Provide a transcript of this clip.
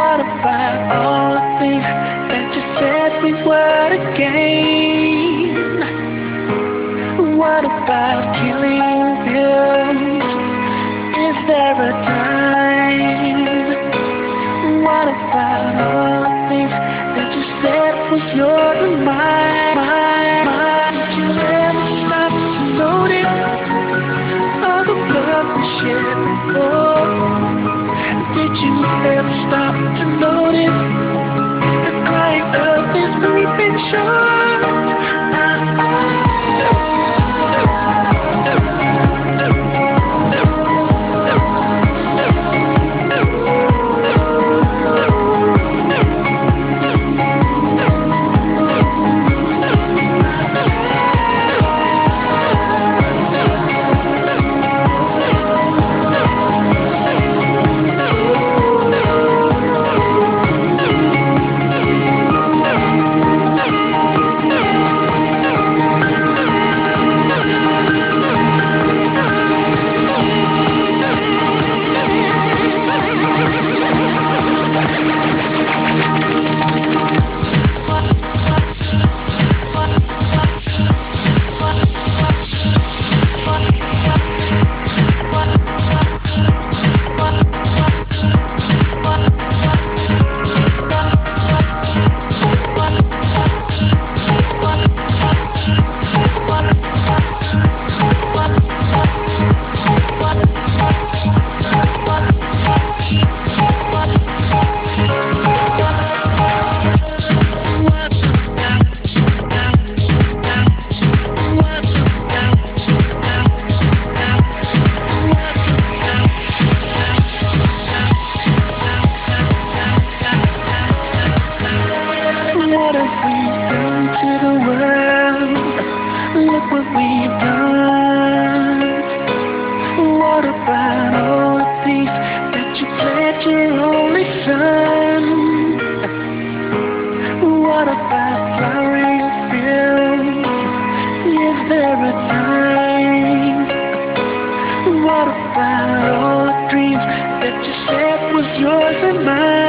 What about all the things that you said we were to gain? What about killing bills? Is there a time? What about all the things that you said was yours and mine? Did you ever stop to notice all the blood we shed before? Did you ever stop to notice the crying earth is weeping short? What have we done to the world? Look what we've done. What about all the things that you pledged your only son? What about flowering fields? Is there a time? What about all the dreams that you said was yours and mine?